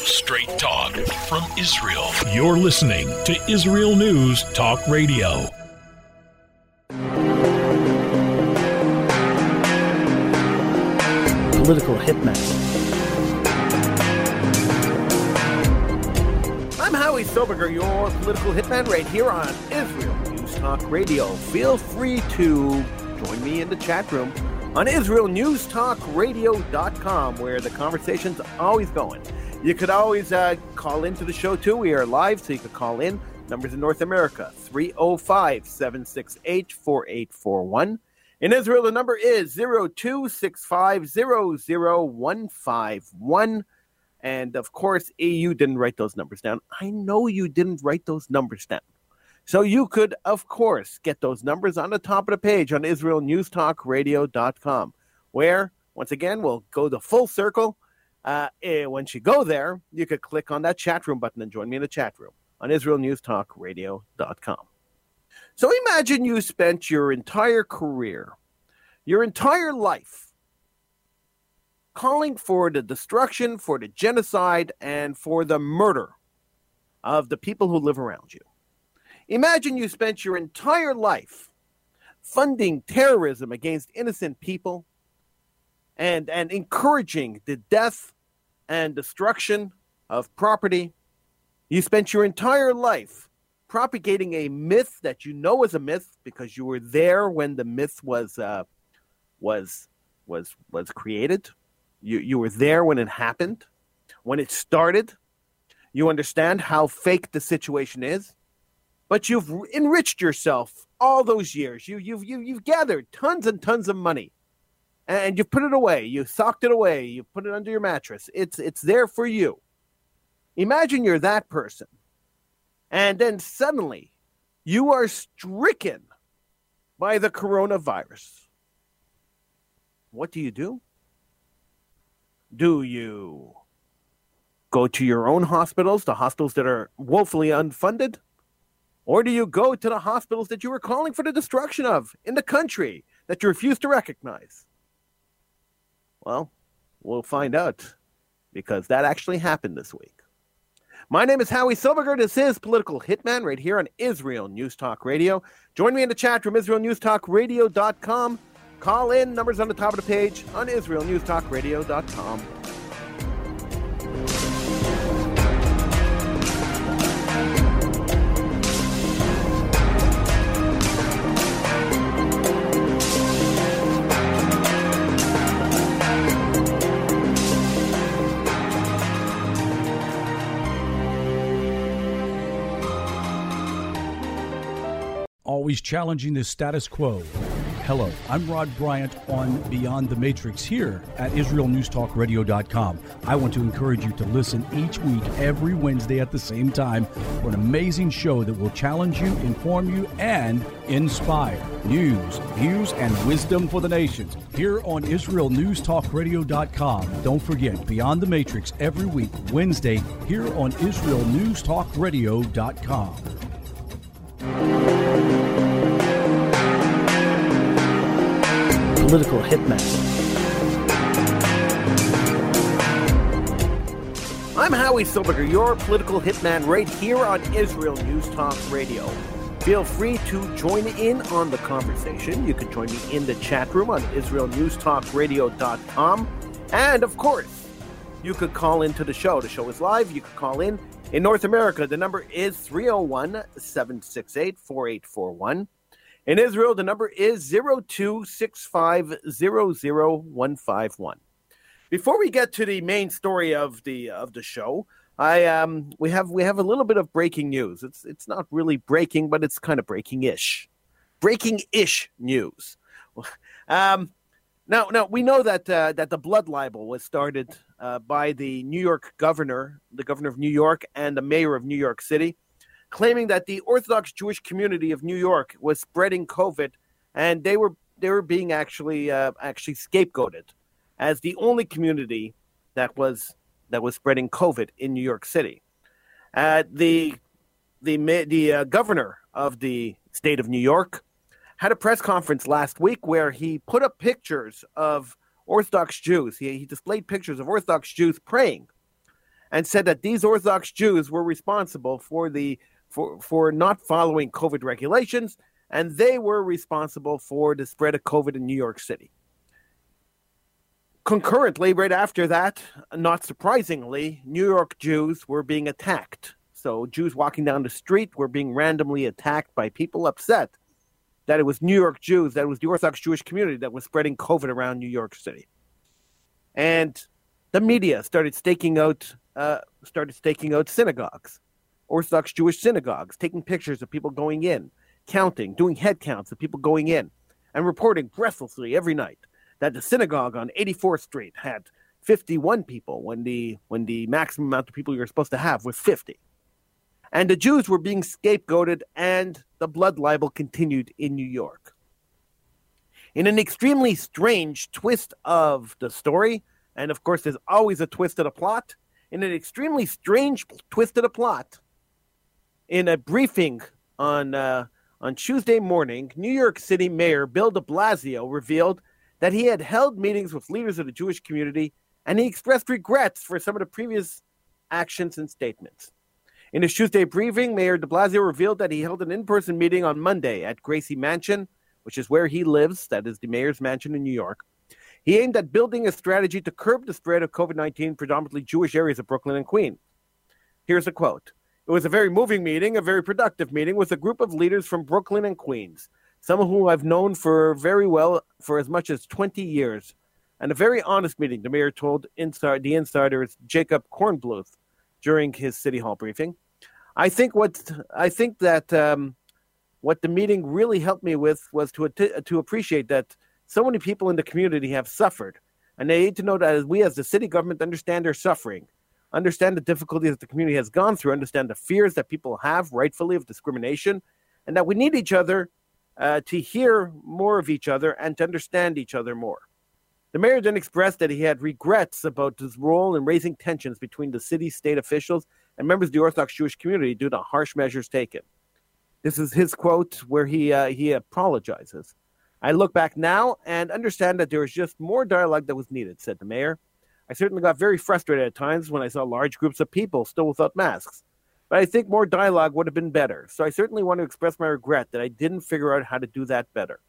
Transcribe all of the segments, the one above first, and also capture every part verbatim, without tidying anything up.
Straight talk from Israel. You're listening to Israel News Talk Radio. Political hitman. I'm Howie Silberger, your political hitman, right here on Israel News Talk Radio. Feel free to join me in the chat room on Israel News Talk Radio dot com, where the conversation's always going. You could always uh, call into the show, too. We are live, so you could call in. Numbers in North America, three oh five, seven six eight, four eight four one. In Israel, the number is zero two six five zero zero one five one. And, of course, E U didn't write those numbers down. I know you didn't write those numbers down. So you could, of course, get those numbers on the top of the page on Israel News Talk Radio dot com, where, once again, we'll go the full circle. Uh, once you go there, you could click on that chat room button and join me in the chat room on Israel News Talk Radio dot com. So imagine you spent your entire career, your entire life, calling for the destruction, for the genocide, and for the murder of the people who live around you. Imagine you spent your entire life funding terrorism against innocent people and, and encouraging the death and destruction of property. You spent your entire life propagating a myth that you know is a myth because you were there when the myth was uh, was was was created. You you were there when it happened, when it started. You understand how fake the situation is, but you've enriched yourself all those years. You you've you, you've gathered tons and tons of money. And you put it away. You socked it away. You put it under your mattress. It's it's there for you. Imagine you're that person. And then suddenly you are stricken by the coronavirus. What do you do? Do you go to your own hospitals, the hospitals that are woefully unfunded? Or do you go to the hospitals that you were calling for the destruction of in the country that you refuse to recognize? Well, we'll find out, because that actually happened this week. My name is Howie Silberger. This is Political Hitman right here on Israel News Talk Radio. Join me in the chat room, Israel News Talk Radio dot com. Call in, numbers on the top of the page on Israel News Talk Radio dot com. Always challenging the status quo. Hello, I'm Rod Bryant on Beyond the Matrix here at Israel News Talk Radio dot com. I want to encourage you to listen each week, every Wednesday at the same time, for an amazing show that will challenge you, inform you, and inspire. News, views, and wisdom for the nations here on Israel News Talk Radio dot com. Don't forget, Beyond the Matrix every week, Wednesday, here on Israel News Talk Radio dot com. Political hitman. I'm Howie Silberger, your political hitman, right here on Israel News Talk Radio. Feel free to join in on the conversation. You can join me in the chat room on Israel News Talk Radio dot com. And, of course, you could call into the show. The show is live. You could call in. In North America, the number is three oh one, seven six eight, four eight four one. In Israel, the number is zero two six five zero zero one five one. Before we get to the main story of the of the show, I um we have we have a little bit of breaking news. It's it's not really breaking, but it's kind of breaking-ish, breaking-ish news. Um, now now we know that uh, that the blood libel was started uh, by the New York governor, the governor of New York, and the mayor of New York City, claiming that the Orthodox Jewish community of New York was spreading COVID, and they were they were being actually uh, actually scapegoated as the only community that was that was spreading COVID in New York City. Uh, the the the uh, governor of the state of New York had a press conference last week where he put up pictures of Orthodox Jews. He, he displayed pictures of Orthodox Jews praying. and said that these Orthodox Jews were responsible for the for, for not following COVID regulations, and they were responsible for the spread of COVID in New York City. Concurrently, right after that, not surprisingly, New York Jews were being attacked. So Jews walking down the street were being randomly attacked by people upset that it was New York Jews, that it was the Orthodox Jewish community that was spreading COVID around New York City. And the media started staking out, uh, started staking out synagogues, Orthodox Jewish synagogues, taking pictures of people going in, counting, doing head counts of people going in, and reporting breathlessly every night that the synagogue on eighty-fourth Street had fifty-one people when the when the maximum amount of people you're supposed to have was fifty. And the Jews were being scapegoated, and the blood libel continued in New York. In an extremely strange twist of the story, and of course there's always a twist of the plot, in an extremely strange twist of the plot, in a briefing on uh, on Tuesday morning, New York City Mayor Bill de Blasio revealed that he had held meetings with leaders of the Jewish community, and he expressed regrets for some of the previous actions and statements. In his Tuesday briefing, Mayor de Blasio revealed that he held an in-person meeting on Monday at Gracie Mansion, which is where he lives, that is the mayor's mansion in New York. He aimed at building a strategy to curb the spread of COVID nineteen in predominantly Jewish areas of Brooklyn and Queens. Here's a quote. It was a very moving meeting, a very productive meeting with a group of leaders from Brooklyn and Queens, some of whom I've known for very well for as much as twenty years, and a very honest meeting, the mayor told inside, the insiders Jacob Kornbluth during his City Hall briefing. I think what I think that um, what the meeting really helped me with was to to appreciate that so many people in the community have suffered, and they need to know that as we as the city government understand their suffering, understand the difficulties that the community has gone through, understand the fears that people have rightfully of discrimination, and that we need each other uh, to hear more of each other and to understand each other more. The mayor then expressed that he had regrets about his role in raising tensions between the city's state officials and members of the Orthodox Jewish community due to harsh measures taken. This is his quote where he uh, he apologizes. I look back now and understand that there was just more dialogue that was needed, said the mayor. I certainly got very frustrated at times when I saw large groups of people still without masks, but I think more dialogue would have been better. So I certainly want to express my regret that I didn't figure out how to do that better.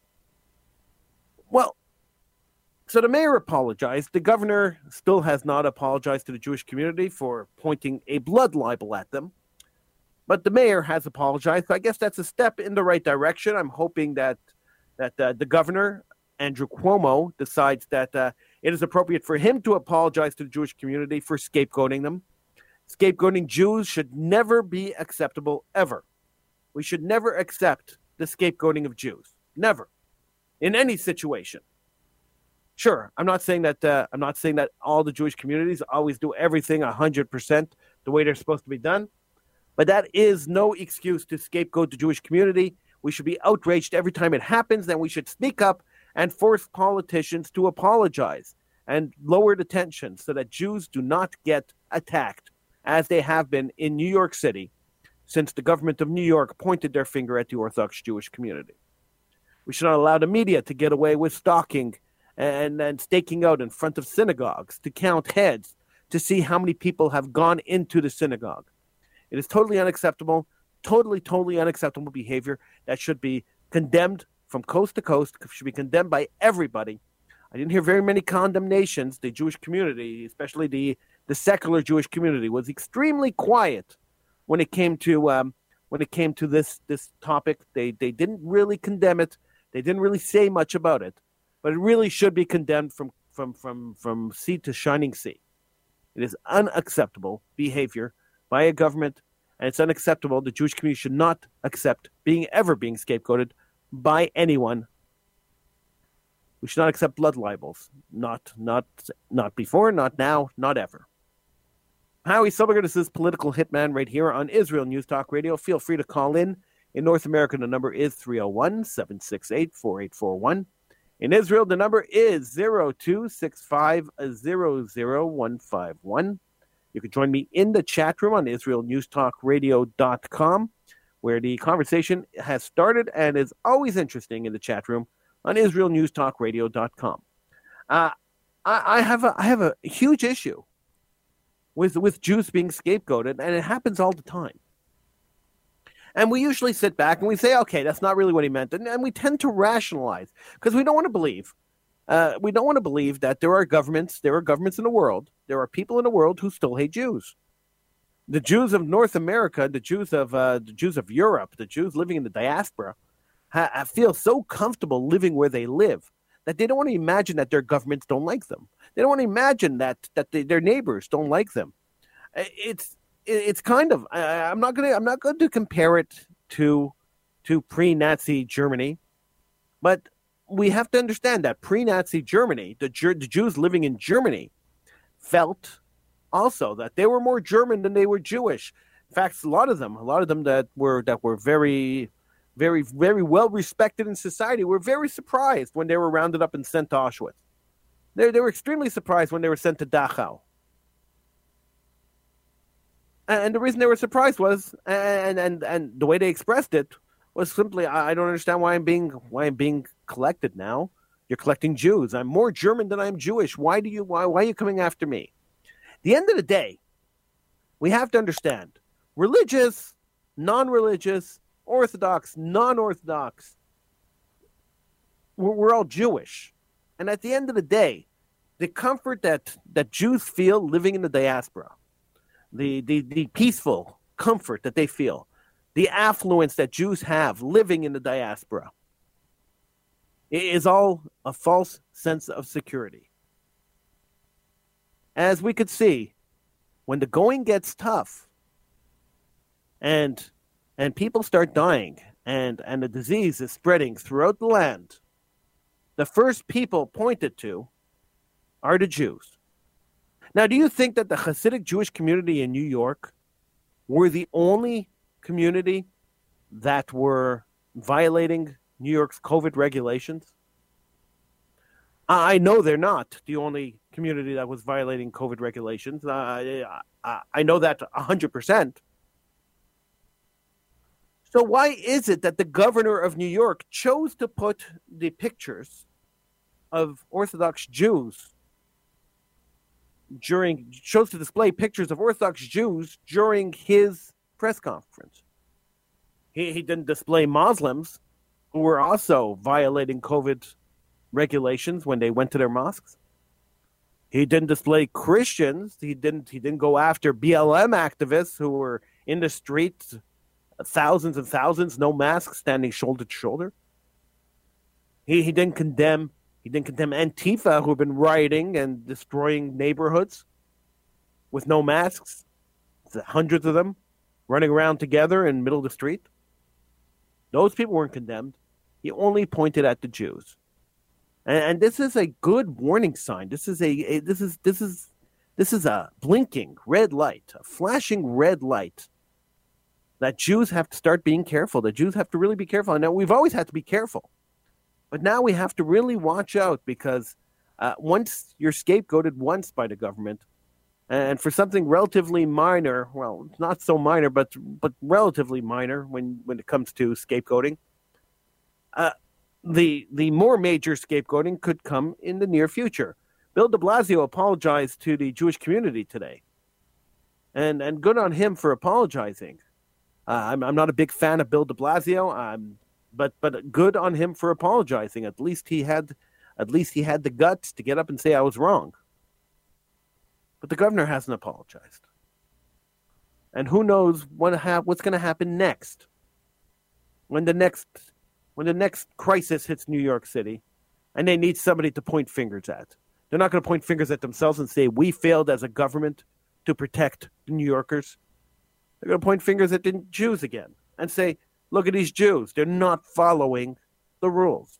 Well, so the mayor apologized. The governor still has not apologized to the Jewish community for pointing a blood libel at them. But the mayor has apologized. So I guess that's a step in the right direction. I'm hoping that that uh, the governor, Andrew Cuomo, decides that uh, it is appropriate for him to apologize to the Jewish community for scapegoating them. Scapegoating Jews should never be acceptable, ever. We should never accept the scapegoating of Jews. Never. In any situation. Sure, I'm not saying that uh, I'm not saying that all the Jewish communities always do everything one hundred percent the way they're supposed to be done, but that is no excuse to scapegoat the Jewish community. We should be outraged every time it happens, and we should speak up and force politicians to apologize and lower the tension so that Jews do not get attacked, as they have been in New York City since the government of New York pointed their finger at the Orthodox Jewish community. We should not allow the media to get away with stalking and, and staking out in front of synagogues to count heads to see how many people have gone into the synagogue. It is totally unacceptable, totally, totally unacceptable behavior that should be condemned from coast to coast, should be condemned by everybody. I didn't hear very many condemnations. The Jewish community, especially the, the secular Jewish community, was extremely quiet when it came to um, when it came to this this topic. They they didn't really condemn it. They didn't really say much about it. But it really should be condemned from, from, from, from sea to shining sea. It is unacceptable behavior by a government, and it's unacceptable. The Jewish community should not accept being ever being scapegoated by anyone. We should not accept blood libels. Not not not before, not now, not ever. Howie Silberger, this is Political Hitman right here on Israel News Talk Radio. Feel free to call in. In North America, the number is three oh one, seven six eight, four eight four one. In Israel, the number is zero two six five zero zero one five one. You can join me in the chat room on Israel News Talk Radio dot com, where the conversation has started and is always interesting in the chat room on Israel News Talk Radio dot com. Uh, I, I have a I have a huge issue with, with Jews being scapegoated, and it happens all the time. And we usually sit back and we say, okay, that's not really what he meant. And, and we tend to rationalize because we don't want to believe. Uh, we don't want to believe that there are governments, there are governments in the world, there are people in the world who still hate Jews. The Jews of North America, the Jews of uh, the Jews of Europe, the Jews living in the diaspora, ha- feel so comfortable living where they live that they don't want to imagine that their governments don't like them. They don't want to imagine that that they, their neighbors don't like them. It's it's kind of I, I'm not gonna I'm not going to compare it to to pre-Nazi Germany, but we have to understand that pre-Nazi Germany, the, the Jews living in Germany, felt also that they were more German than they were Jewish. In fact, a lot of them, a lot of them that were that were very, very, very well respected in society were very surprised when they were rounded up and sent to Auschwitz. They they were extremely surprised when they were sent to Dachau. And, and the reason they were surprised was, and and and the way they expressed it was simply, I, I don't understand why I'm being why I'm being collected now. You're collecting Jews. I'm more German than I'm Jewish. Why do you why why are you coming after me? At the end of the day, we have to understand religious, non-religious, Orthodox, non-Orthodox. We're, we're all Jewish. And at the end of the day, the comfort that, that Jews feel living in the diaspora, the, the, the peaceful comfort that they feel, the affluence that Jews have living in the diaspora, is all a false sense of security. As we could see, when the going gets tough and and people start dying and, and the disease is spreading throughout the land, the first people pointed to are the Jews. Now, do you think that the Hasidic Jewish community in New York were the only community that were violating New York's COVID regulations? I know they're not the only community that was violating COVID regulations. Uh, I, I know that one hundred percent. So why is it that the governor of New York chose to put the pictures of Orthodox Jews during, chose to display pictures of Orthodox Jews during his press conference? He, he didn't display Muslims who were also violating COVID regulations when they went to their mosques. He didn't display Christians. He didn't. He didn't go after B L M activists who were in the streets, thousands and thousands, no masks, standing shoulder to shoulder. He he didn't condemn. He didn't condemn Antifa, who have been rioting and destroying neighborhoods with no masks. Hundreds of them running around together in the middle of the street. Those people weren't condemned. He only pointed at the Jews. And this is a good warning sign. This is a, a this is this is this is a blinking red light, a flashing red light that Jews have to start being careful. That Jews have to really be careful. Now, we've always had to be careful, but now we have to really watch out because uh, once you're scapegoated once by the government, and for something relatively minor, well, not so minor, but but relatively minor when when it comes to scapegoating. Uh, The the more major scapegoating could come in the near future. Bill de Blasio apologized to the Jewish community today. And and good on him for apologizing. Uh, I'm I'm not a big fan of Bill de Blasio, um, but but good on him for apologizing. At least he had at least he had the guts to get up and say I was wrong. But the governor hasn't apologized. And who knows what ha- what's going to happen next. When the next When the next crisis hits New York City and they need somebody to point fingers at. They're not going to point fingers at themselves and say, we failed as a government to protect the New Yorkers. They're going to point fingers at the Jews again and say, look at these Jews. They're not following the rules.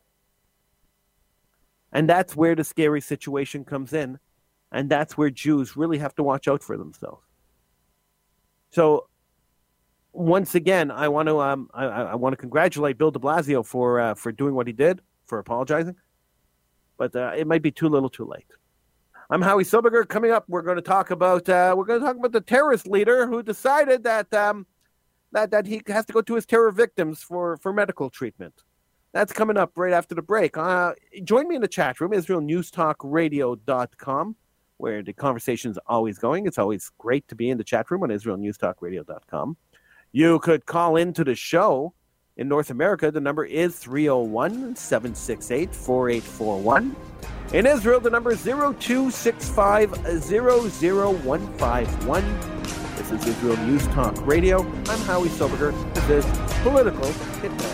And that's where the scary situation comes in. And that's where Jews really have to watch out for themselves. So, once again, I want to um, I, I want to congratulate Bill de Blasio for uh, for doing what he did, for apologizing, but uh, it might be too little, too late. I'm Howie Silberger. Coming up, we're going to talk about uh, we're going to talk about the terrorist leader who decided that um, that that he has to go to his terror victims for, for medical treatment. That's coming up right after the break. Uh, join me in the chat room, Israel News Talk Radio dot com. where the conversation's always going. It's always great to be in the chat room on Israel News Talk Radio dot com. You could call into the show in North America. The number is three oh one, seven six eight, four eight four one. In Israel, the number is zero two six five, zero zero one five one. This is Israel News Talk Radio. I'm Howie Silberger. This is Political Hitman.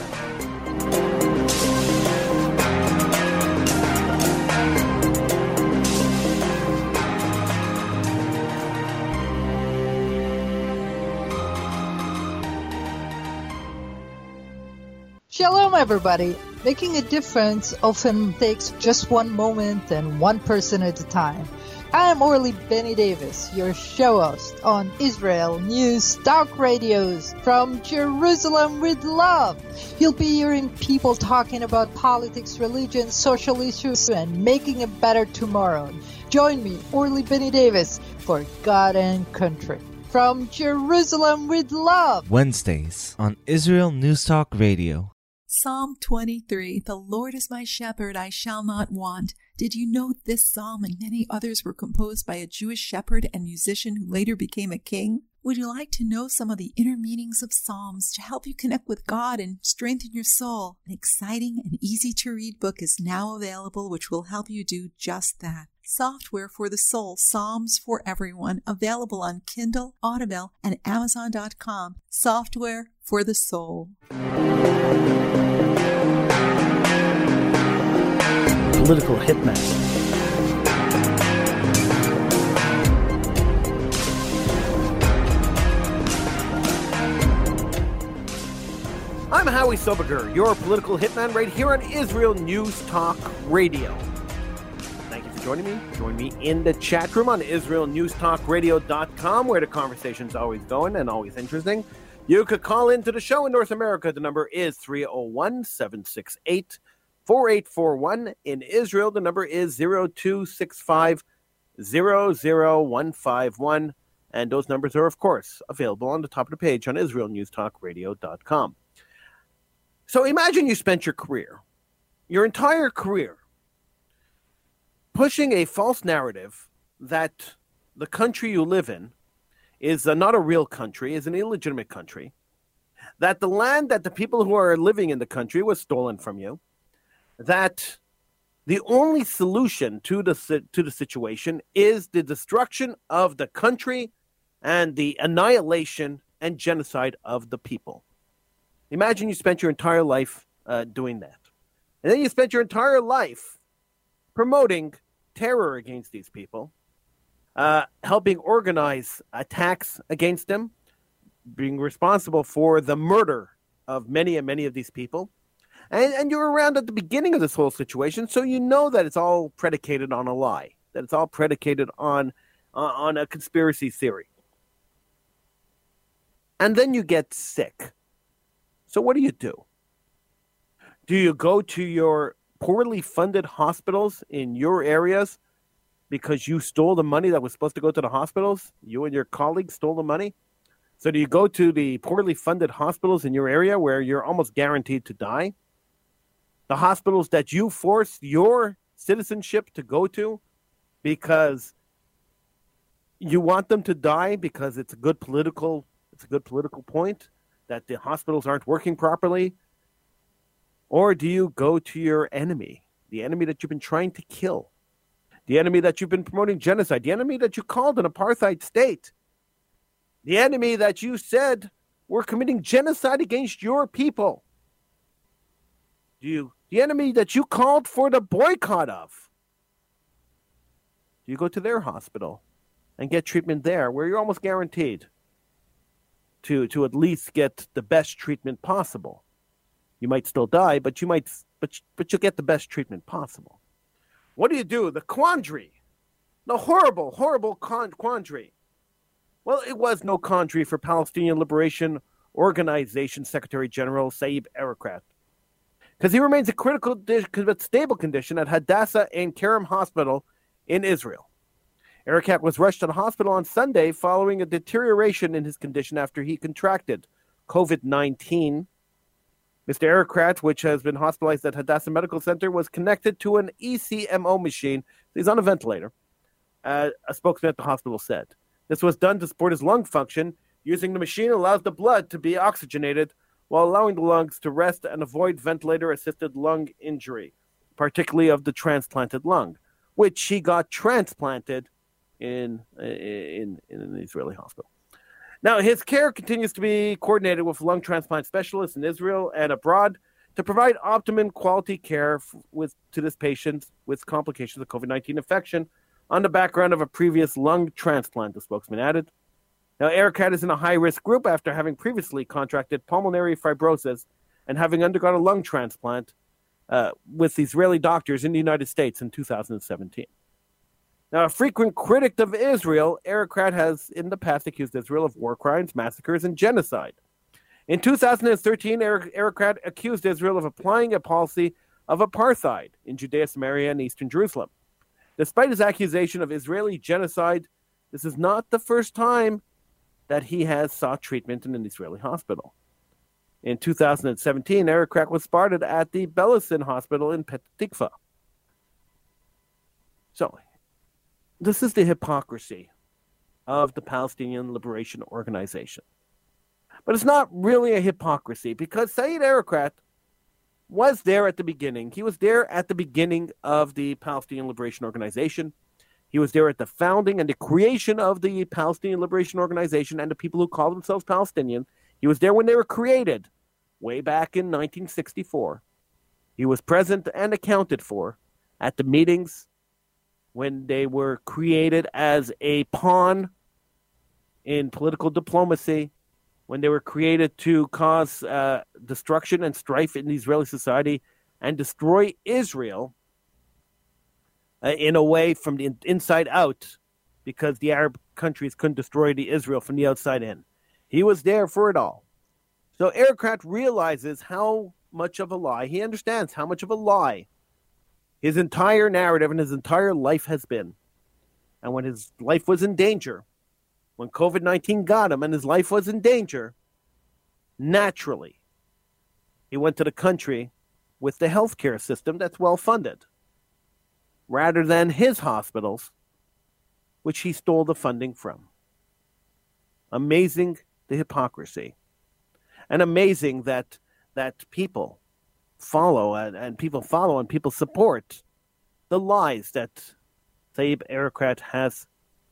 Shalom, everybody. Making a difference often takes just one moment and one person at a time. I am Orly Benny Davis, your show host on Israel News Talk Radios from Jerusalem with love. You'll be hearing people talking about politics, religion, social issues, and making a better tomorrow. Join me, Orly Benny Davis, for God and Country. From Jerusalem with love. Wednesdays on Israel News Talk Radio. Psalm twenty-three, the Lord is my shepherd, I shall not want. Did you know this psalm and many others were composed by a Jewish shepherd and musician who later became a king? Would you like to know some of the inner meanings of psalms to help you connect with God and strengthen your soul? An exciting and easy-to-read book is now available which will help you do just that. Software for the Soul, Psalms for Everyone, available on Kindle, Audible, and Amazon dot com. Software for the Soul. Political Hitman. I'm Howie Silberger, your political hitman right here on Israel News Talk Radio. Thank you for joining me. Join me in the chat room on Israel News Talk Radio dot com, where the conversation's always going and always interesting. You could call into the show in North America. The number is three oh one, seven six eight, four eight four one. In Israel, the number is zero two six five, zero zero one five one. And those numbers are, of course, available on the top of the page on Israel News Talk Radio dot com. So imagine you spent your career, your entire career, pushing a false narrative that the country you live in is uh, not a real country, is an illegitimate country, that the land that the people who are living in the country was stolen from you, that the only solution to the to the situation is the destruction of the country and the annihilation and genocide of the people. Imagine you spent your entire life uh, doing that. And then you spent your entire life promoting terror against these people, uh, helping organize attacks against them, being responsible for the murder of many and many of these people. And, and you're around at the beginning of this whole situation, so you know that it's all predicated on a lie, that it's all predicated on, uh, on a conspiracy theory. And then you get sick. So what do you do? Do you go to your poorly funded hospitals in your areas because you stole the money that was supposed to go to the hospitals? You and your colleagues stole the money? So do you go to the poorly funded hospitals in your area where you're almost guaranteed to die? The hospitals that you forced your citizenship to go to because you want them to die because it's a good political, it's a good political point that the hospitals aren't working properly? Or do you go to your enemy, the enemy that you've been trying to kill, the enemy that you've been promoting genocide, the enemy that you called an apartheid state, the enemy that you said were committing genocide against your people? Do you, the enemy that you called for the boycott of, do you go to their hospital and get treatment there where you're almost guaranteed to to at least get the best treatment possible? You might still die, but you might but but you'll get the best treatment possible. What do you do? The quandary, the horrible, horrible con- quandary. Well, it was no quandary for Palestinian Liberation Organization Secretary General Saeb Erekat, because he remains in critical but stable condition at Hadassah Ein Kerem Hospital in Israel. Erekat was rushed to the hospital on Sunday following a deterioration in his condition after he contracted covid nineteen. Mister Erekat, which has been hospitalized at Hadassah Medical Center, was connected to an E C M O machine. He's on a ventilator uh, a spokesman at the hospital said. This was done to support his lung function. Using the machine allows the blood to be oxygenated while allowing the lungs to rest and avoid ventilator-assisted lung injury, particularly of the transplanted lung, which he got transplanted in, in, in an Israeli hospital. Now, his care continues to be coordinated with lung transplant specialists in Israel and abroad to provide optimum quality care f- with to this patient with complications of COVID nineteen infection on the background of a previous lung transplant, the spokesman added. Now, Erekat is in a high-risk group after having previously contracted pulmonary fibrosis and having undergone a lung transplant uh, with Israeli doctors in the United States in two thousand seventeen. Now, a frequent critic of Israel, Erekat has in the past accused Israel of war crimes, massacres, and genocide. In two thousand thirteen, Erekat accused Israel of applying a policy of apartheid in Judea, Samaria, and eastern Jerusalem. Despite his accusation of Israeli genocide, this is not the first time that he has sought treatment in an Israeli hospital. In two thousand seventeen, Erekat was spotted at the Beilinson Hospital in Petah Tikva. So, this is the hypocrisy of the Palestinian Liberation Organization. But it's not really a hypocrisy because Saeed Erekat was there at the beginning. He was there at the beginning of the Palestinian Liberation Organization. He was there at the founding and the creation of the Palestinian Liberation Organization and the people who call themselves Palestinian. He was there when they were created, way back in nineteen sixty-four. He was present and accounted for at the meetings when they were created as a pawn in political diplomacy, when they were created to cause uh, destruction and strife in Israeli society and destroy Israel uh, in a way from the inside out, because the Arab countries couldn't destroy the Israel from the outside in. He was there for it all. So Erekat realizes how much of a lie, he understands how much of a lie his entire narrative and his entire life has been. And when his life was in danger, when COVID nineteen got him and his life was in danger, naturally, he went to the country with the healthcare system that's well-funded, rather than his hospitals, which he stole the funding from. Amazing, the hypocrisy. And amazing that that people follow and, and people follow and people support the lies that Saeed Erekat has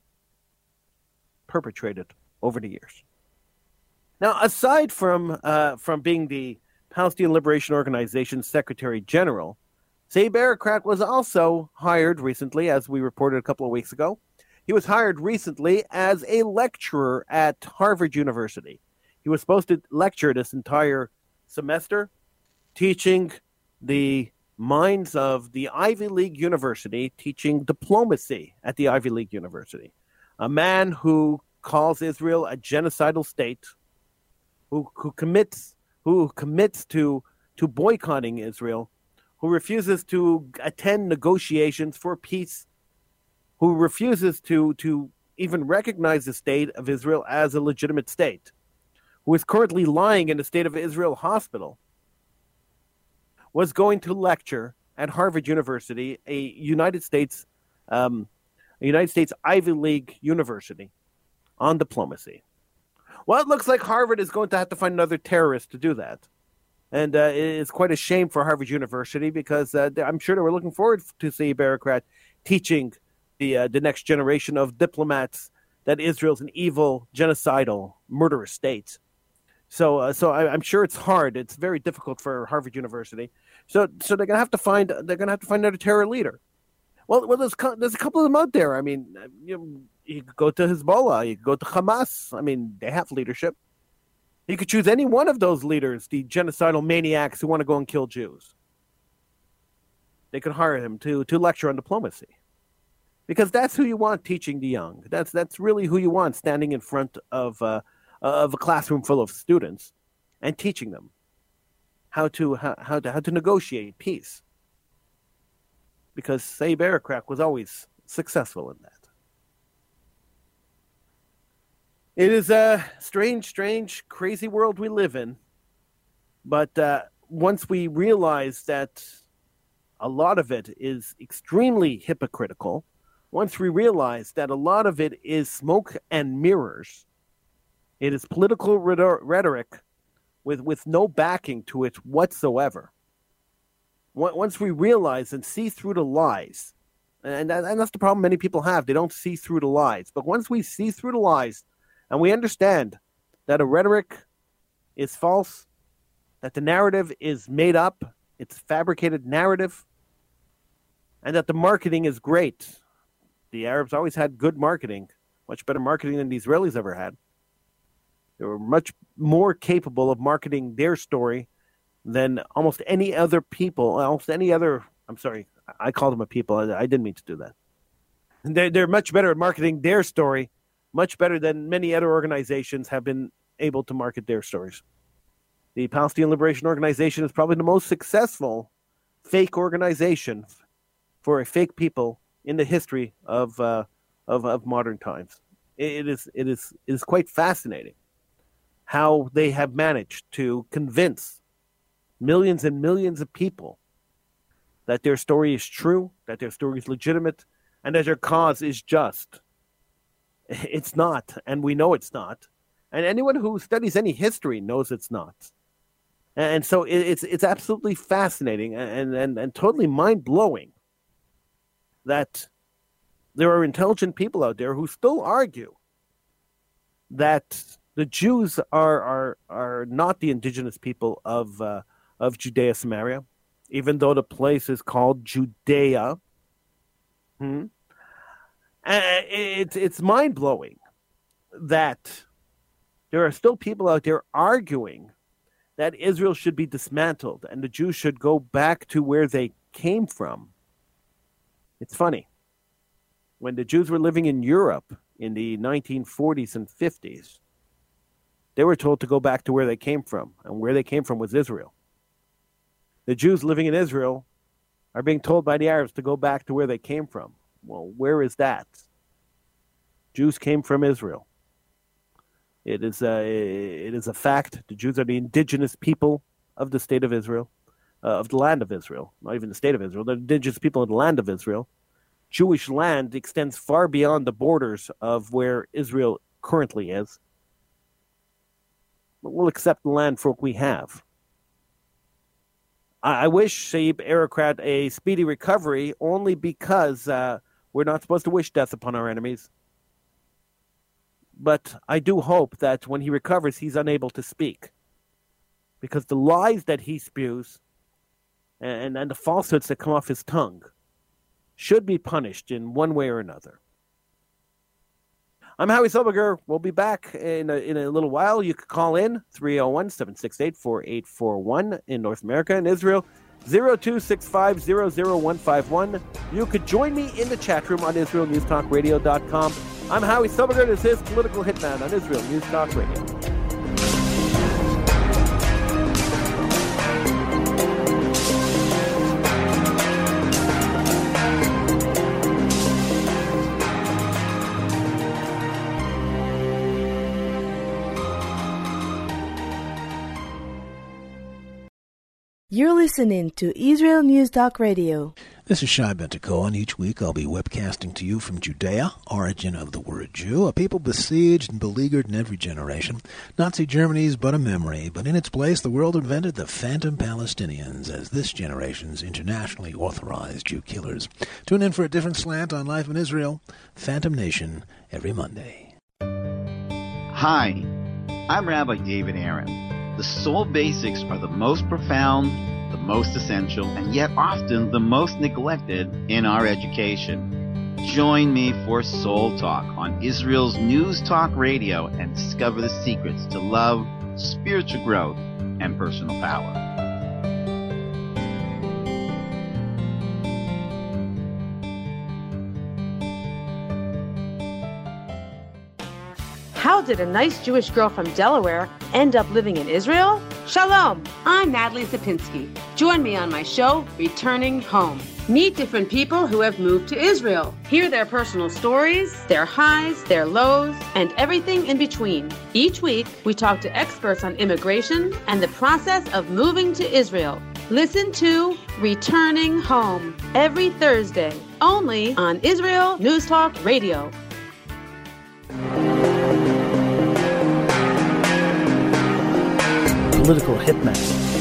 perpetrated over the years. Now, aside from uh, from being the Palestinian Liberation Organization's Secretary General, Saeed Erekat was also hired recently, as we reported a couple of weeks ago. He was hired recently as a lecturer at Harvard University. He was supposed to lecture this entire semester, teaching the minds of the Ivy League University, teaching diplomacy at the Ivy League University. A man who calls Israel a genocidal state, who who commits who commits to to boycotting Israel, who refuses to attend negotiations for peace, who refuses to to even recognize the state of Israel as a legitimate state, who is currently lying in the State of Israel hospital, was going to lecture at Harvard University, a United States, um, a United States Ivy League university, on diplomacy. Well, it looks like Harvard is going to have to find another terrorist to do that. And uh, it's quite a shame for Harvard University because uh, I'm sure they were looking forward to Saeed Erekat teaching the uh, the next generation of diplomats that Israel's an evil, genocidal, murderous state. So, uh, so I, I'm sure it's hard. It's very difficult for Harvard University. So, so they're gonna have to find they're gonna have to find another terror leader. Well, well, there's there's a couple of them out there. I mean, you, you could go to Hezbollah, you could go to Hamas. I mean, they have leadership. You could choose any one of those leaders, the genocidal maniacs who want to go and kill Jews. They could hire him to to lecture on diplomacy, because that's who you want teaching the young. That's that's really who you want standing in front of uh, of a classroom full of students and teaching them how to how, how to how to negotiate peace. Because Saeed Erekat was always successful in that. It is a strange, strange, crazy world we live in. But uh, once we realize that a lot of it is extremely hypocritical, once we realize that a lot of it is smoke and mirrors, it is political rhetoric with, with no backing to it whatsoever. Once we realize and see through the lies, and, that, and that's the problem many people have, they don't see through the lies. But once we see through the lies and we understand that a rhetoric is false, that the narrative is made up, it's fabricated narrative, and that the marketing is great. The Arabs always had good marketing, much better marketing than the Israelis ever had. They were much more capable of marketing their story than almost any other people, almost any other, I'm sorry, I called them a people. I, I didn't mean to do that. They're, they're much better at marketing their story, much better than many other organizations have been able to market their stories. The Palestinian Liberation Organization is probably the most successful fake organization for a fake people in the history of uh, of, of modern times. It is it is it is quite fascinating how they have managed to convince millions and millions of people that their story is true, that their story is legitimate, and that their cause is just. It's not, and we know it's not. And anyone who studies any history knows it's not. And so it's it's absolutely fascinating and, and, and totally mind-blowing that there are intelligent people out there who still argue that the Jews are are are not the indigenous people of uh, of Judea Samaria, even though the place is called Judea. Hmm? And it's it's mind blowing that there are still people out there arguing that Israel should be dismantled and the Jews should go back to where they came from. It's funny. When the Jews were living in Europe in the nineteen forties and fifties, they were told to go back to where they came from, and where they came from was Israel. The Jews living in Israel are being told by the Arabs to go back to where they came from. Well, where is that? Jews came from Israel. It is a, it is a fact. The Jews are the indigenous people of the state of Israel, uh, of the land of Israel, not even the state of Israel. They're the indigenous people of the land of Israel. Jewish land extends far beyond the borders of where Israel currently is. But we'll accept the land for what we have. I, I wish Saeb Erekat a speedy recovery only because uh, we're not supposed to wish death upon our enemies. But I do hope that when he recovers, he's unable to speak. Because the lies that he spews and, and the falsehoods that come off his tongue should be punished in one way or another. I'm Howie Silberger. We'll be back in a, in a little while. You can call in three oh one, seven six eight, four eight four one in North America and Israel, zero two six five zero zero one five one. You could join me in the chat room on Israel News Talk Radio dot com. I'm Howie Silberger. This is Political Hitman on Israel News Talk Radio. You're listening to Israel News Talk Radio. This is Shai Ben-Tekoa, and each week I'll be webcasting to you from Judea, origin of the word Jew, a people besieged and beleaguered in every generation. Nazi Germany's but a memory, but in its place the world invented the phantom Palestinians as this generation's internationally authorized Jew killers. Tune in for a different slant on life in Israel, Phantom Nation, every Monday. Hi, I'm Rabbi David Aaron. The soul basics are the most profound, the most essential, and yet often the most neglected in our education. Join me for Soul Talk on Israel's News Talk Radio and discover the secrets to love, spiritual growth, and personal power. How did a nice Jewish girl from Delaware end up living in Israel? Shalom, I'm Natalie Sapinski. Join me on my show, Returning Home. Meet different people who have moved to Israel. Hear their personal stories, their highs, their lows, and everything in between. Each week, we talk to experts on immigration and the process of moving to Israel. Listen to Returning Home every Thursday, only on Israel News Talk Radio. Political hitman.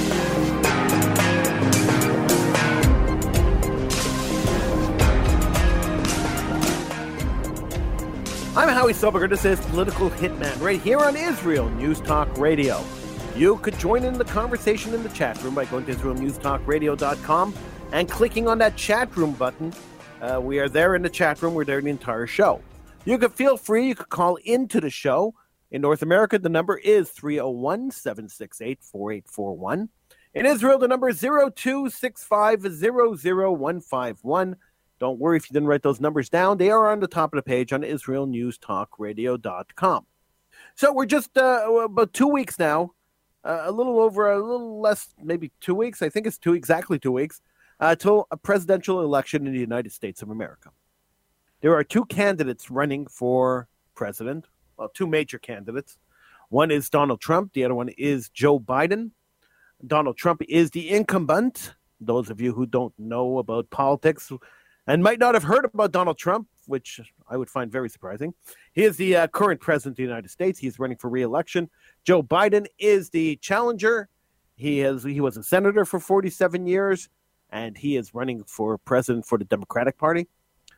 I'm Howie Soberger. This is Political Hitman right here on Israel News Talk Radio. You could join in the conversation in the chat room by going to Israel News Talk Radio dot com and clicking on that chat room button. Uh, we are there in the chat room. We're there the entire show. You could feel free. You could call into the show. In North America, the number is three oh one, seven six eight, four eight four one. In Israel, the number is zero two six five zero zero one five one. Don't worry if you didn't write those numbers down. They are on the top of the page on Israel News Talk Radio dot com. So we're just uh, about two weeks now, uh, a little over, a little less, maybe two weeks. I think it's two exactly two weeks, uh, till a presidential election in the United States of America. There are two candidates running for president. Well, two major candidates. One is Donald Trump. The other one is Joe Biden. Donald Trump is the incumbent. Those of you who don't know about politics and might not have heard about Donald Trump, which I would find very surprising, he is the uh, current president of the United States. He's running for re-election. Joe Biden is the challenger. He has he was a senator for forty-seven years, and he is running for president for the Democratic Party.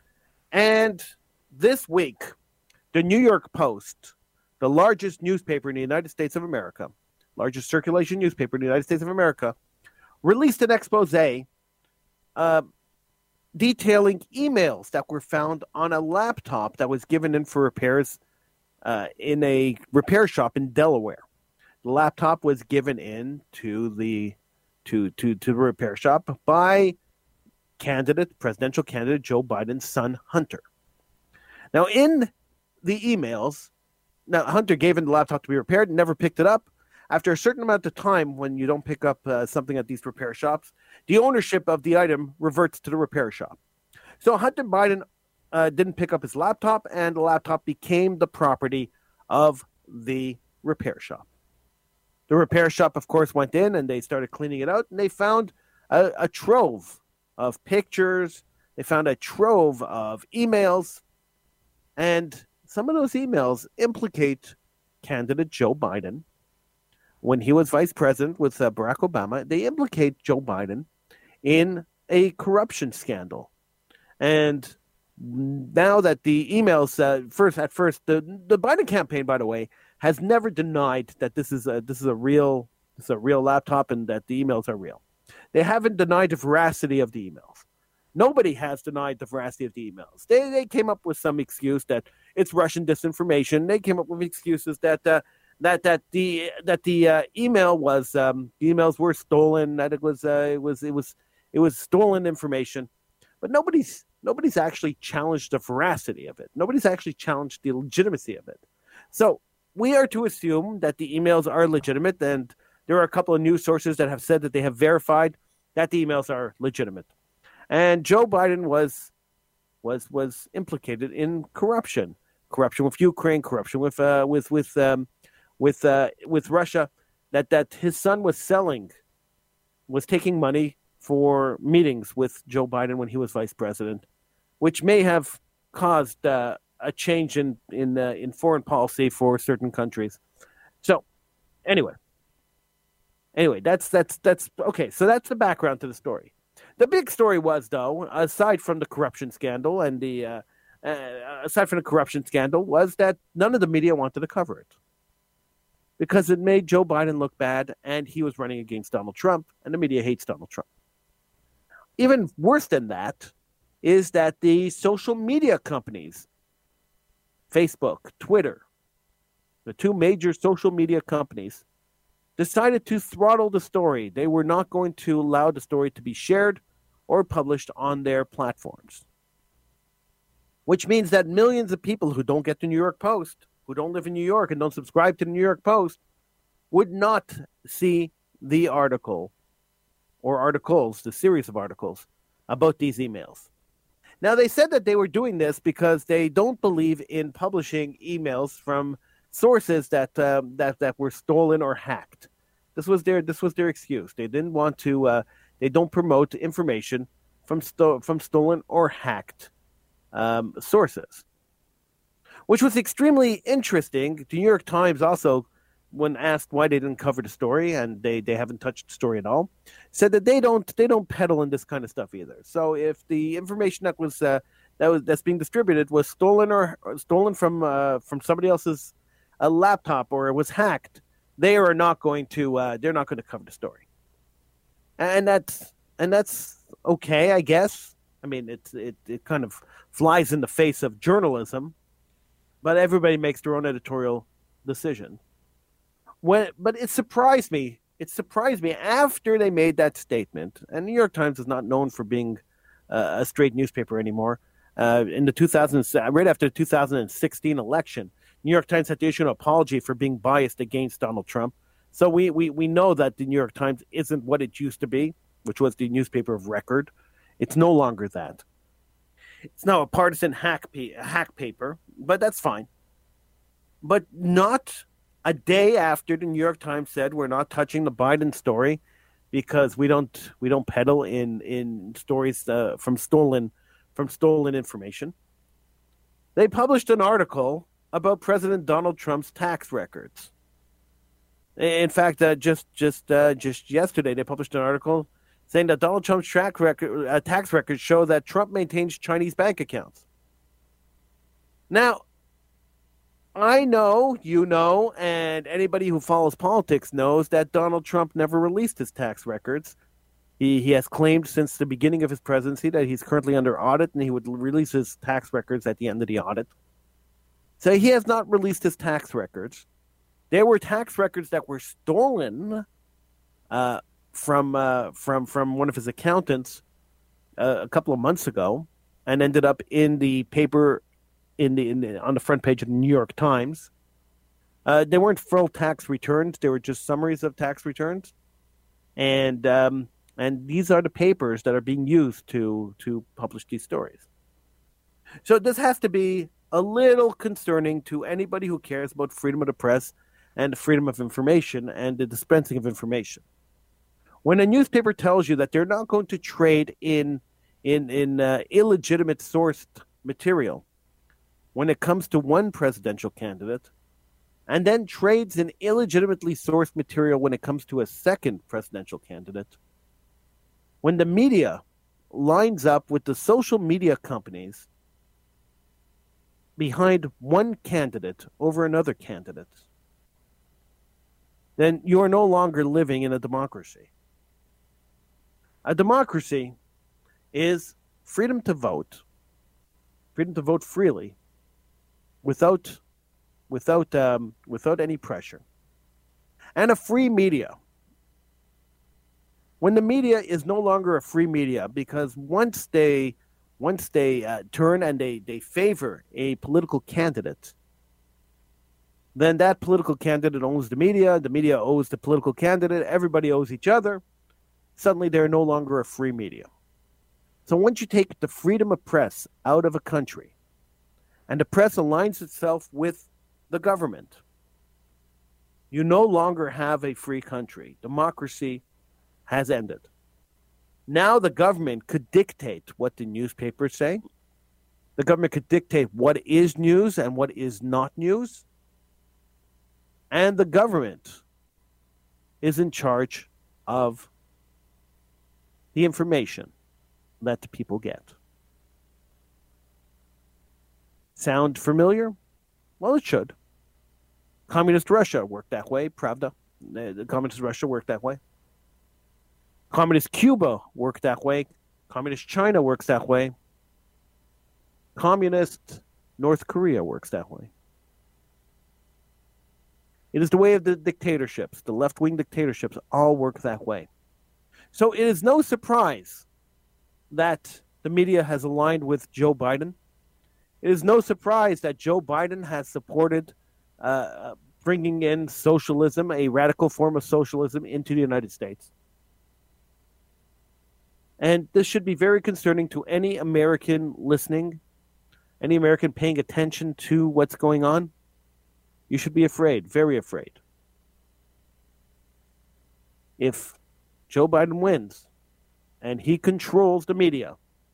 And this week, the New York Post, the largest newspaper in the United States of America, largest circulation newspaper in the United States of America, released an expose uh, detailing emails that were found on a laptop that was given in for repairs uh, in a repair shop in Delaware. The laptop was given in to the to to to the repair shop by candidate, presidential candidate Joe Biden's son, Hunter. Now, in the emails, now Hunter gave him the laptop to be repaired and never picked it up. After a certain amount of time, when you don't pick up uh, something at these repair shops, the ownership of the item reverts to the repair shop. So Hunter Biden uh, didn't pick up his laptop, and the laptop became the property of the repair shop. The repair shop, of course, went in and they started cleaning it out, and they found a, a trove of pictures. They found a trove of emails, and some of those emails implicate candidate Joe Biden. When he was vice president with uh, Barack Obama, they implicate Joe Biden in a corruption scandal. And now that the emails, uh, first at first, the the Biden campaign, by the way, has never denied that this is a this is a real this is a real laptop and that the emails are real. They haven't denied the veracity of the emails. Nobody has denied the veracity of the emails. They they came up with some excuse that it's Russian disinformation. They came up with excuses that uh, that that the that the uh, email was um, the emails were stolen. That it was uh, it was it was it was stolen information. But nobody's nobody's actually challenged the veracity of it. Nobody's actually challenged the legitimacy of it. So we are to assume that the emails are legitimate, and there are a couple of news sources that have said that they have verified that the emails are legitimate. And Joe Biden was was was implicated in corruption, corruption with Ukraine, corruption with uh, with with um, with uh, with Russia. That that his son was selling, was taking money for meetings with Joe Biden when he was vice president, which may have caused uh, a change in in uh, in foreign policy for certain countries. So, anyway, anyway, that's that's that's okay. So that's the background to the story. The big story was, though, aside from the corruption scandal and the uh, uh, aside from the corruption scandal, was that none of the media wanted to cover it because it made Joe Biden look bad, and he was running against Donald Trump, and the media hates Donald Trump. Even worse than that is that the social media companies, Facebook, Twitter, the two major social media companies, decided to throttle the story. They were not going to allow the story to be shared or published on their platforms. Which means that millions of people who don't get the New York Post, who don't live in New York and don't subscribe to the New York Post, would not see the article or articles, the series of articles, about these emails. Now, they said that they were doing this because they don't believe in publishing emails from sources that um, that that were stolen or hacked. This was their this was their excuse. They didn't want to. Uh, they don't promote information from sto- from stolen or hacked um, sources, which was extremely interesting. The New York Times also, when asked why they didn't cover the story, and they, they haven't touched the story at all, said that they don't they don't peddle in this kind of stuff either. So if the information that was uh, that was that's being distributed was stolen or, or stolen from uh, from somebody else's uh, laptop or it was hacked, they are not going to uh, they're not going to cover the story, and that's and that's okay, I guess. I mean, it's it it kind of flies in the face of journalism, but everybody makes their own editorial decision. When, but it surprised me. It surprised me after they made that statement. And New York Times is not known for being uh, a straight newspaper anymore. Uh, in the two thousand, right after the two thousand sixteen election, New York Times had to issue an apology for being biased against Donald Trump. So we we we know that the New York Times isn't what it used to be, which was the newspaper of record. It's no longer that. It's now a partisan hack pa- hack paper, but that's fine. But not a day after the New York Times said we're not touching the Biden story because we don't we don't peddle in in stories uh, from stolen from stolen information. They published an article about President Donald Trump's tax records. In fact, uh, just just uh, just yesterday they published an article saying that Donald Trump's track record, uh, tax records show that Trump maintains Chinese bank accounts. Now, I know, you know, and anybody who follows politics knows that Donald Trump never released his tax records. He he has claimed since the beginning of his presidency that he's currently under audit and he would release his tax records at the end of the audit. So he has not released his tax records. There were tax records that were stolen uh, from uh, from from one of his accountants uh, a couple of months ago and ended up in the paper In the, in the on the front page of the New York Times. Uh, they weren't full tax returns; they were just summaries of tax returns, and um, and these are the papers that are being used to to publish these stories. So this has to be a little concerning to anybody who cares about freedom of the press and the freedom of information and the dispensing of information. When a newspaper tells you that they're not going to trade in in in uh, illegitimate sourced material when it comes to one presidential candidate, and then trades in illegitimately sourced material when it comes to a second presidential candidate, when the media lines up with the social media companies behind one candidate over another candidate, then you are no longer living in a democracy. A democracy is freedom to vote, freedom to vote freely, without without um, without any pressure, and a free media. When the media is no longer a free media, because once they once they uh, turn and they, they favor a political candidate, then that political candidate owns the media, the media owes the political candidate, everybody owes each other. Suddenly they're no longer a free media. So once you take the freedom of press out of a country, and the press aligns itself with the government, you no longer have a free country. Democracy has ended. Now the government could dictate what the newspapers say. The government could dictate what is news and what is not news. And the government is in charge of the information that the people get. Sound familiar? Well, it should. Communist Russia worked that way. Pravda. The Communist Russia worked that way. Communist Cuba worked that way. Communist China works that way. Communist North Korea works that way. It is the way of the dictatorships. The left-wing dictatorships all work that way. So it is no surprise that the media has aligned with Joe Biden. It is no surprise that Joe Biden has supported uh, bringing in socialism, a radical form of socialism, into the United States. And this should be very concerning to any American listening, any American paying attention to what's going on. You should be afraid, very afraid. if Joe Biden wins and he controls the media,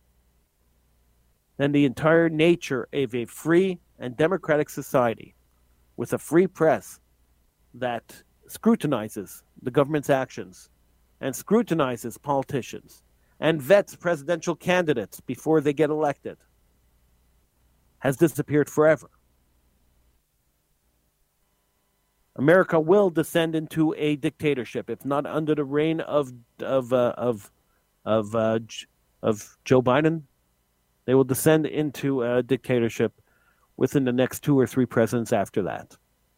then the entire nature of a free and democratic society with a free press that scrutinizes the government's actions and scrutinizes politicians and vets presidential candidates before they get elected has disappeared forever. America will descend into a dictatorship, if not under the reign of of uh, of of uh, of Joe Biden. They will descend into a dictatorship within the next two or three presidents after that.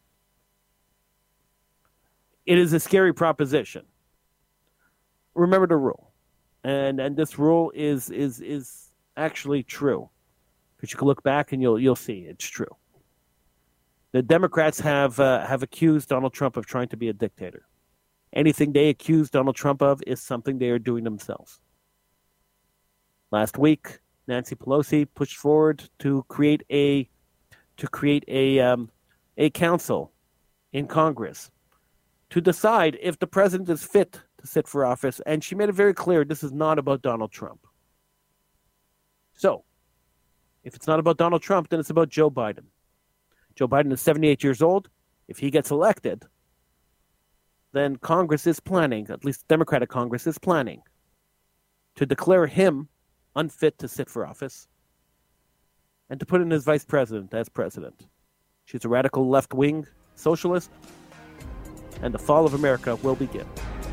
It is a scary proposition. Remember the rule, and and this rule is is is actually true, because you can look back and you'll you'll see it's true. The Democrats have uh, have accused Donald Trump of trying to be a dictator. Anything they accuse Donald Trump of is something they are doing themselves. Last week, Nancy Pelosi pushed forward to create a to create a um, a council in Congress to decide if the president is fit to sit for office, and she made it very clear this is not about Donald Trump. So, if it's not about Donald Trump, then it's about Joe Biden. Joe Biden is seventy-eight years old. If he gets elected, then Congress is planning, at least the Democratic Congress is planning, to declare him unfit to sit for office and to put in his vice president as president. She's a radical left-wing socialist, and the fall of America will begin.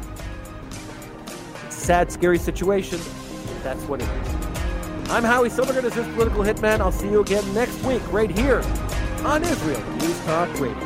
It's a sad, scary situation. That's what it is. I'm Howie Silvergren. This is Political Hitman. I'll see you again next week right here on Israel News Talk Radio.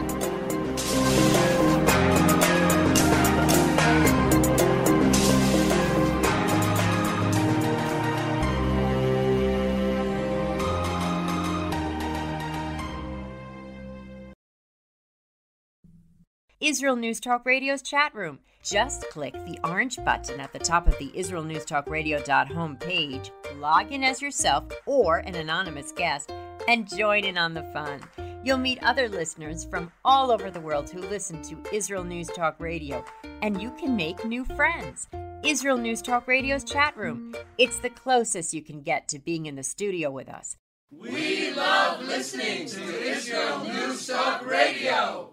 Israel News Talk Radio's chat room. Just click the orange button at the top of the Israel News Talk Radio dot home page, log in as yourself or an anonymous guest, and join in on the fun. You'll meet other listeners from all over the world who listen to Israel News Talk Radio, and you can make new friends. Israel News Talk Radio's chat room. It's the closest you can get to being in the studio with us. We love listening to Israel News Talk Radio.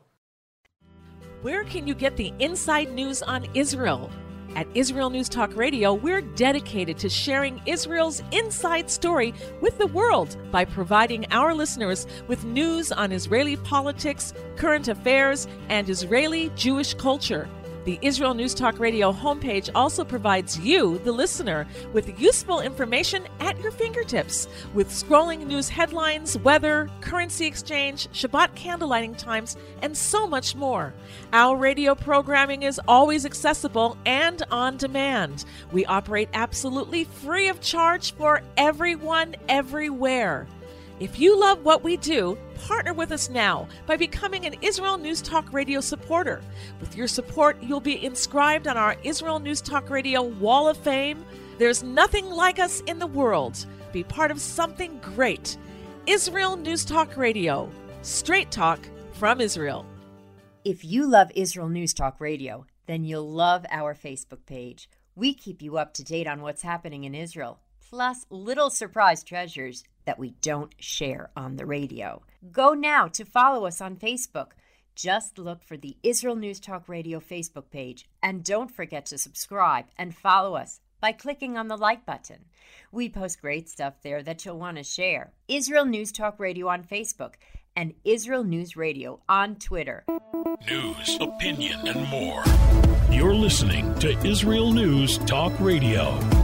Where can you get the inside news on Israel? At Israel News Talk Radio, we're dedicated to sharing Israel's inside story with the world by providing our listeners with news on Israeli politics, current affairs, and Israeli Jewish culture. The Israel News Talk Radio homepage also provides you, the listener, with useful information at your fingertips, with scrolling news headlines, weather, currency exchange, Shabbat candlelighting times, and so much more. Our radio programming is always accessible and on demand. We operate absolutely free of charge for everyone, everywhere. If you love what we do, partner with us now by becoming an Israel News Talk Radio supporter. With your support, you'll be inscribed on our Israel News Talk Radio Wall of Fame. There's nothing like us in the world. Be part of something great. Israel News Talk Radio. Straight talk from Israel. If you love Israel News Talk Radio, then you'll love our Facebook page. We keep you up to date on what's happening in Israel, plus little surprise treasures that we don't share on the radio. Go now to follow us on Facebook. Just look for the Israel News Talk Radio Facebook page, and don't forget to subscribe and follow us by clicking on the like button. We post great stuff there that you'll want to share. Israel News Talk Radio on Facebook and Israel News Radio on Twitter. News, opinion, and more. You're listening to Israel News Talk Radio.